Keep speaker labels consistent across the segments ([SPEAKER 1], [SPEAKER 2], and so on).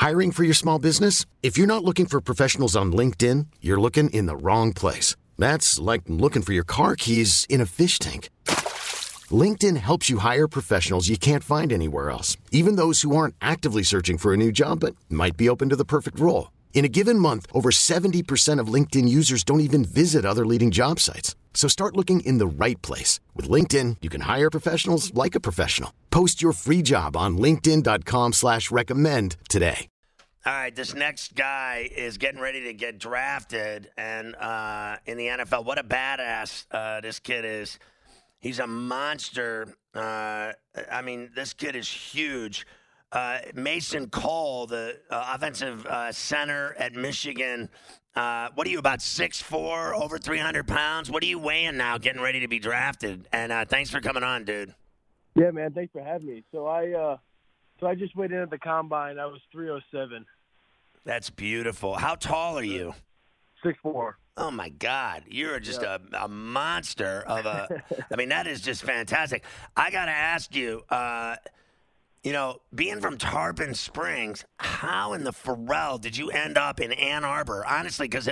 [SPEAKER 1] Hiring for your small business? If you're not looking for professionals on LinkedIn, you're looking in the wrong place. That's like looking for your car keys in a fish tank. LinkedIn helps you hire professionals you can't find anywhere else, even those who aren't actively searching for a new job but might be open to the perfect role. In a given month, over 70% of LinkedIn users don't even visit other leading job sites. So start looking in the right place. With LinkedIn, you can hire professionals like a professional. Post your free job on linkedin.com/recommend today.
[SPEAKER 2] All right, this next guy is getting ready to get drafted and in the NFL. What a badass this kid is. He's a monster. This kid is huge. Mason Cole, the offensive center at Michigan. What are you, about 6'4", over 300 pounds? What are you weighing now, getting ready to be drafted? And thanks for coming on, dude.
[SPEAKER 3] Yeah, man, thanks for having me. So I just weighed in at the combine. I was 307.
[SPEAKER 2] That's beautiful. How tall are you?
[SPEAKER 3] 6'4".
[SPEAKER 2] Oh, my God. You're just a monster of a – that is just fantastic. I got to ask you, being from Tarpon Springs, how in the Pharrell did you end up in Ann Arbor? Honestly, because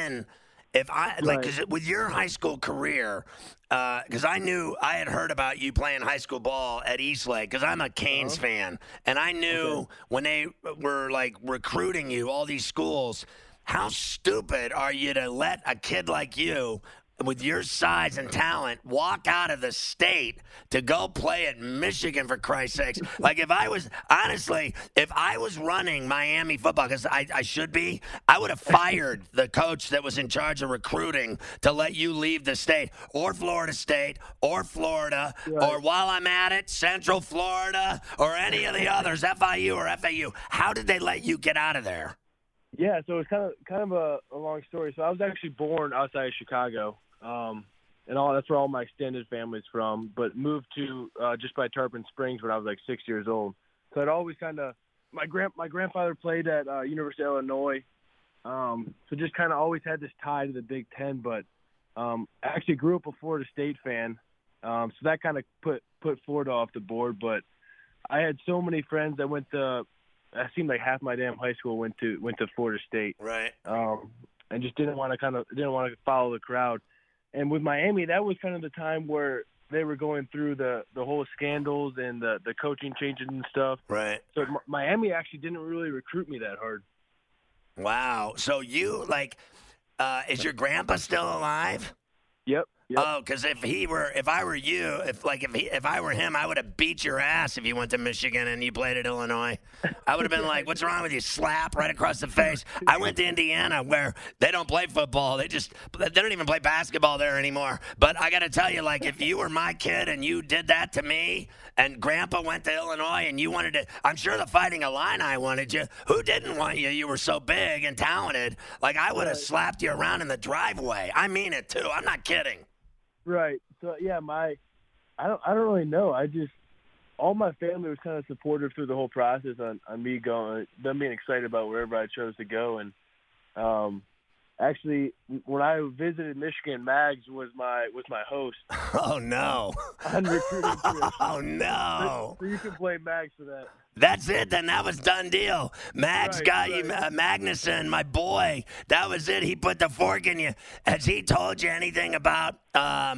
[SPEAKER 2] with your high school career, because I had heard about you playing high school ball at Eastlake, because I'm a Canes fan, and I knew when they were like recruiting you, all these schools, how stupid are you to let a kid like you, with your size and talent, walk out of the state to go play at Michigan, for Christ's sakes? Like, if I was running Miami football, because I should be, I would have fired the coach that was in charge of recruiting to let you leave the state, or Florida State, or Florida, or while I'm at it, Central Florida, or any of the others, FIU or FAU. How did they let you get out of there?
[SPEAKER 3] Yeah, so it's kind of a long story. So I was actually born outside of Chicago. That's where all my extended family's from, but moved to just by Tarpon Springs when I was like 6 years old. So I'd always my grandfather played at University of Illinois, so just kind of always had this tie to the Big Ten. But I actually grew up a Florida State fan, so that kind of put Florida off the board. But I had so many friends that went to. It seemed like half my damn high school went to Florida State,
[SPEAKER 2] right?
[SPEAKER 3] And just didn't want to follow the crowd. And with Miami, that was kind of the time where they were going through the whole scandals and the coaching changes and stuff.
[SPEAKER 2] Right.
[SPEAKER 3] So Miami actually didn't really recruit me that hard.
[SPEAKER 2] Wow. So you is your grandpa still alive?
[SPEAKER 3] Yep.
[SPEAKER 2] Oh, because if I were you, if I were him, I would have beat your ass if you went to Michigan and you played at Illinois. I would have been like, "What's wrong with you?" Slap right across the face. I went to Indiana where they don't play football; they don't even play basketball there anymore. But I got to tell you, like, if you were my kid and you did that to me, and Grandpa went to Illinois and you wanted to, I'm sure the Fighting Illini wanted you. Who didn't want you? You were so big and talented. Like, I would have slapped you around in the driveway. I mean it too. I'm not kidding.
[SPEAKER 3] Right. So yeah, I don't really know. All my family was kind of supportive through the whole process on me going, them being excited about wherever I chose to go. And actually, when I visited Michigan, Mags was my host.
[SPEAKER 2] Oh no!
[SPEAKER 3] On recruiting trips.
[SPEAKER 2] Oh no!
[SPEAKER 3] So you can blame Mags for that.
[SPEAKER 2] That's it. Then that was done deal. Mags got you, Magnuson, my boy. That was it. He put the fork in you. Has he told you anything about, how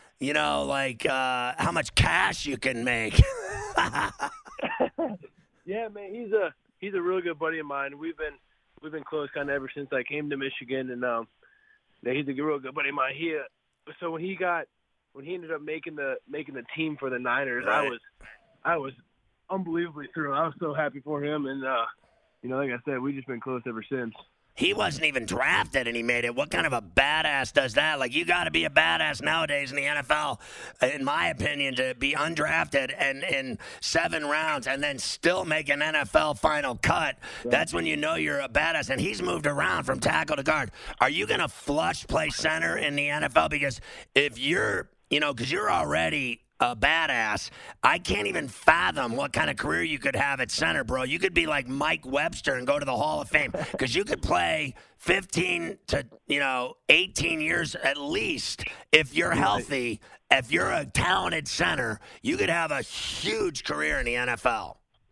[SPEAKER 2] much cash you can make?
[SPEAKER 3] Yeah, man. He's a really good buddy of mine. We've been close kind of ever since I came to Michigan, and he's a real good buddy of mine. So when he ended up making the team for the Niners,
[SPEAKER 2] right.
[SPEAKER 3] I was unbelievably thrilled. I was so happy for him, and like I said, we've just been close ever since.
[SPEAKER 2] He wasn't even drafted, and he made it. What kind of a badass does that? Like, you got to be a badass nowadays in the NFL, in my opinion, to be undrafted and in 7 rounds and then still make an NFL final cut. Right. That's when you know you're a badass. And he's moved around from tackle to guard. Are you going to play center in the NFL? Because if you're, because you're already a badass, I can't even fathom what kind of career you could have at center, bro. You could be like Mike Webster and go to the Hall of Fame, because you could play 15 to 18 years at least if you're healthy. If you're a talented center, you could have a huge career in the NFL.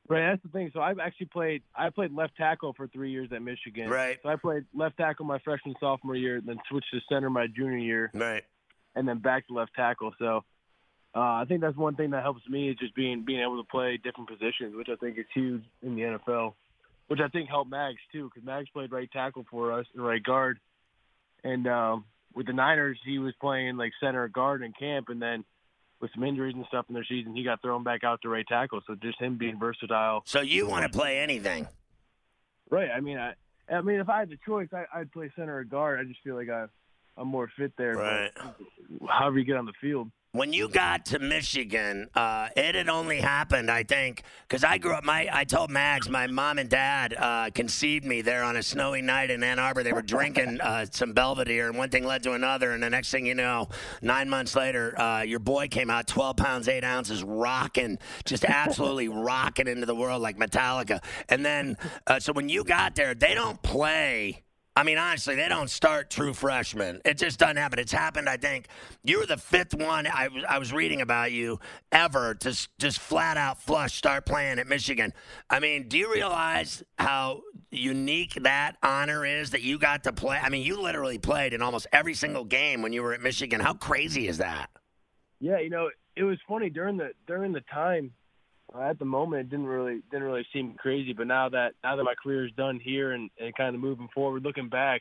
[SPEAKER 3] Right, that's the thing. So I played left tackle for 3 years at Michigan.
[SPEAKER 2] Right.
[SPEAKER 3] So I played left tackle my freshman, sophomore year, then switched to center my junior year.
[SPEAKER 2] Right.
[SPEAKER 3] And then back to left tackle. So I think that's one thing that helps me is just being able to play different positions, which I think is huge in the NFL, which I think helped Mags too, because Mags played right tackle for us and right guard. And with the Niners, he was playing like center or guard in camp, and then with some injuries and stuff in their season, he got thrown back out to right tackle. So just him being versatile.
[SPEAKER 2] So you want to play anything?
[SPEAKER 3] Right. I mean, if I had the choice, I'd play center or guard. I just feel like I'm more fit there.
[SPEAKER 2] Right.
[SPEAKER 3] But however you get on the field.
[SPEAKER 2] When you got to Michigan, it had only happened, I think, because I grew up. I told Mags, my mom and dad conceived me there on a snowy night in Ann Arbor. They were drinking some Belvedere, and one thing led to another. And the next thing you know, 9 months later, your boy came out, 12 pounds, 8 ounces, rocking, just absolutely rocking into the world like Metallica. And then, so when you got there, they don't play. I mean, honestly, they don't start true freshmen. It just doesn't happen. It's happened, I think. You were the fifth one I was reading about you ever to just flat out flush start playing at Michigan. I mean, do you realize how unique that honor is that you got to play? I mean, you literally played in almost every single game when you were at Michigan. How crazy is that?
[SPEAKER 3] Yeah, it was funny during the time. At the moment, it didn't really seem crazy, but now that my career is done here and kind of moving forward, looking back,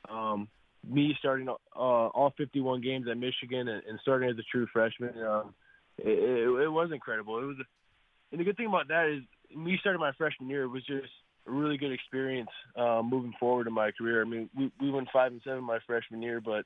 [SPEAKER 3] me starting all 51 games at Michigan and starting as a true freshman, it was incredible. And the good thing about that is me starting my freshman year was just a really good experience moving forward in my career. I mean, we went 5-7 my freshman year, but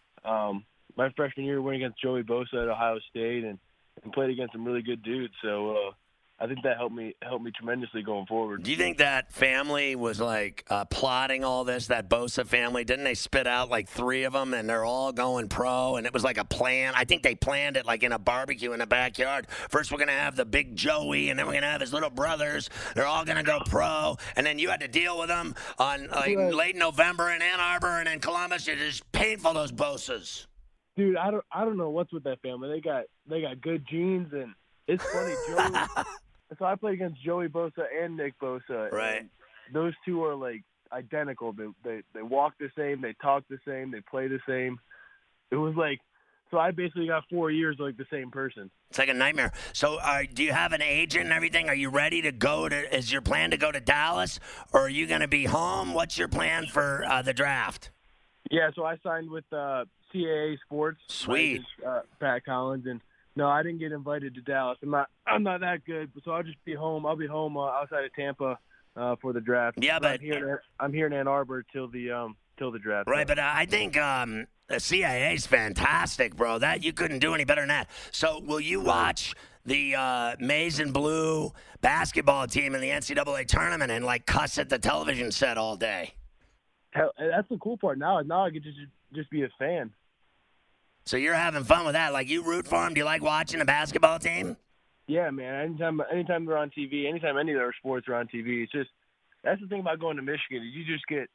[SPEAKER 3] my freshman year went against Joey Bosa at Ohio State and played against some really good dudes. So I think that helped me tremendously going forward.
[SPEAKER 2] Do you think that family was like plotting all this, that Bosa family? Didn't they spit out like 3 of them and they're all going pro and it was like a plan? I think they planned it like in a barbecue in the backyard. First we're going to have the big Joey and then we're going to have his little brothers. They're all going to go pro. And then you had to deal with them on late November in Ann Arbor and in Columbus. It is painful, those Bosas.
[SPEAKER 3] Dude, I don't know what's with that family. They got good genes, and it's funny. Joey, so I played against Joey Bosa and Nick Bosa.
[SPEAKER 2] Right.
[SPEAKER 3] Those two are like identical. They walk the same, they talk the same, they play the same. It was like, so I basically got 4 years like the same person.
[SPEAKER 2] It's like a nightmare. So do you have an agent and everything? Are you ready to go to? Is your plan to go to Dallas, or are you going to be home? What's your plan for the draft?
[SPEAKER 3] Yeah, so I signed with CAA Sports.
[SPEAKER 2] Sweet.
[SPEAKER 3] Pat Collins, and no, I didn't get invited to Dallas. I'm not that good, so I'll just be home. I'll be home outside of Tampa for the draft.
[SPEAKER 2] Yeah, but
[SPEAKER 3] I'm here in Ann Arbor till the draft.
[SPEAKER 2] Right, but I think the CAA is fantastic, bro. That you couldn't do any better than that. So will you watch the Maize and Blue basketball team in the NCAA tournament and like cuss at the television set all day?
[SPEAKER 3] That's the cool part. Now I get to just be a fan.
[SPEAKER 2] So you're having fun with that. Like, you root for them? Do you like watching a basketball team?
[SPEAKER 3] Yeah, man. Anytime they're on TV, anytime any of their sports are on TV, it's just that's the thing about going to Michigan. You just get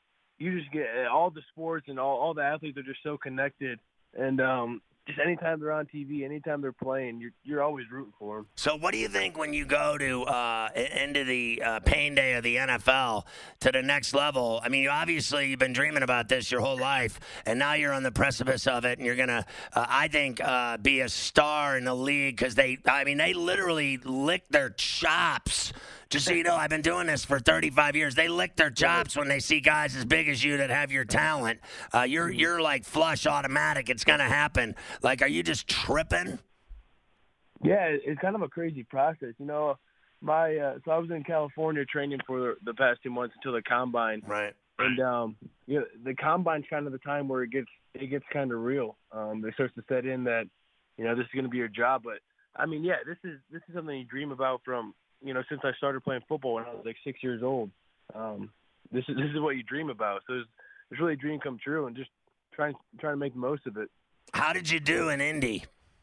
[SPEAKER 3] all the sports and all the athletes are just so connected. And just anytime they're on TV, anytime they're playing, you're always rooting for them.
[SPEAKER 2] So what do you think when you go to into the pain day of the NFL to the next level? I mean, you've been dreaming about this your whole life, and now you're on the precipice of it, and you're going to, I think, be a star in the league because they literally lick their chops. Just so you know, I've been doing this for 35 years. They lick their chops when they see guys as big as you that have your talent. You're like flush automatic. It's going to happen. Like, are you just tripping?
[SPEAKER 3] Yeah, it's kind of a crazy process. You know, so I was in California training for the past 2 months until the combine.
[SPEAKER 2] Right.
[SPEAKER 3] And the combine's kind of the time where it gets kind of real. It starts to set in that, this is going to be your job. But I mean, yeah, this is something you dream about from, since I started playing football when I was like 6 years old. This is what you dream about. So it's really a dream come true, and just trying to make the most of it.
[SPEAKER 2] How did you do in Indy?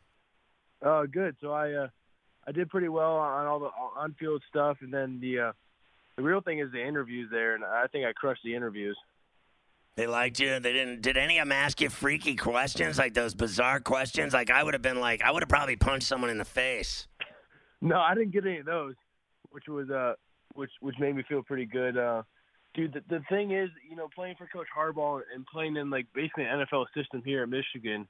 [SPEAKER 3] Good. So I did pretty well on all the on-field stuff, and then the real thing is the interviews there, and I think I crushed the interviews.
[SPEAKER 2] They liked you. They didn't. Did any of them ask you freaky questions, like those bizarre questions? Like I would have probably punched someone in the face.
[SPEAKER 3] No, I didn't get any of those. which made me feel pretty good. Dude, the thing is, playing for Coach Harbaugh and playing in basically an NFL system here at Michigan,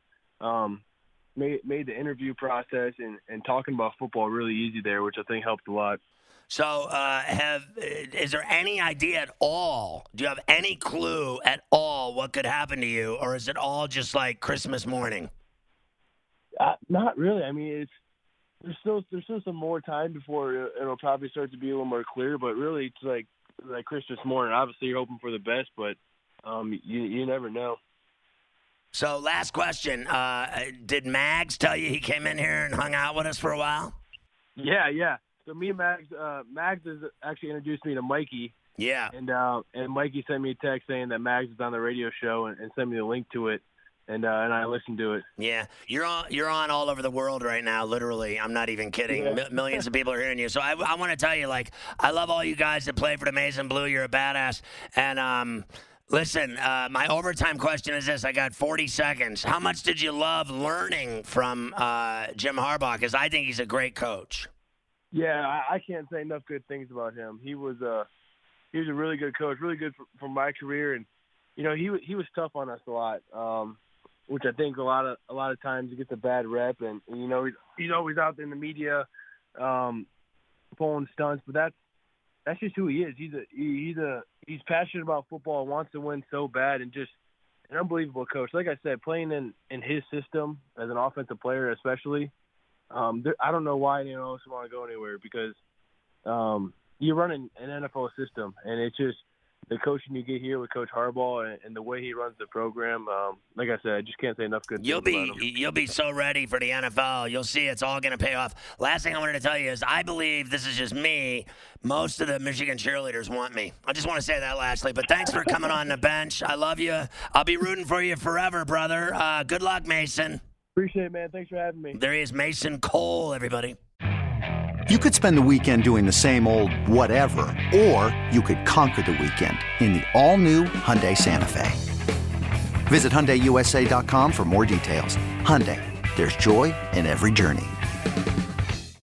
[SPEAKER 3] made the interview process and talking about football really easy there, which I think helped a lot.
[SPEAKER 2] So, is there any idea at all? Do you have any clue at all what could happen to you, or is it all just like Christmas morning?
[SPEAKER 3] Not really. I mean, there's still some more time before it'll probably start to be a little more clear. But really, it's like Christmas morning. Obviously, you're hoping for the best, but you never know.
[SPEAKER 2] So, last question: did Mags tell you he came in here and hung out with us for a while?
[SPEAKER 3] Yeah. So me and Mags has actually introduced me to Mikey.
[SPEAKER 2] Yeah.
[SPEAKER 3] And Mikey sent me a text saying that Mags is on the radio show and sent me the link to it. And I listened to it.
[SPEAKER 2] Yeah, you're on all over the world right now. Literally, I'm not even kidding.
[SPEAKER 3] Yeah.
[SPEAKER 2] Millions of people are hearing you. So I want to tell you, I love all you guys that play for the Maize and Blue. You're a badass. And listen, my overtime question is this: I got 40 seconds. How much did you love learning from Jim Harbaugh? Because I think he's a great coach.
[SPEAKER 3] Yeah, I can't say enough good things about him. He was a really good coach, really good for my career, and he was tough on us a lot. Which I think a lot of times he gets a bad rep, and he's always out there in the media pulling stunts, but that's just who he is. He's passionate about football, wants to win so bad, and just an unbelievable coach. Like I said, playing in his system as an offensive player, especially, I don't know why anyone else want to go anywhere because you're running an NFL system, and it's just the coaching you get here with Coach Harbaugh and the way he runs the program. Like I said, I just can't say enough good things about him.
[SPEAKER 2] You'll be so ready for the NFL. You'll see it's all going to pay off. Last thing I wanted to tell you is I believe, this is just me, most of the Michigan cheerleaders want me. I just want to say that lastly. But thanks for coming on the bench. I love you. I'll be rooting for you forever, brother. Good luck, Mason.
[SPEAKER 3] Appreciate it, man. Thanks for having me.
[SPEAKER 2] There he is, Mason Cole, everybody.
[SPEAKER 4] You could spend the weekend doing the same old whatever, or you could conquer the weekend in the all-new Hyundai Santa Fe. Visit HyundaiUSA.com for more details. Hyundai, there's joy in every journey.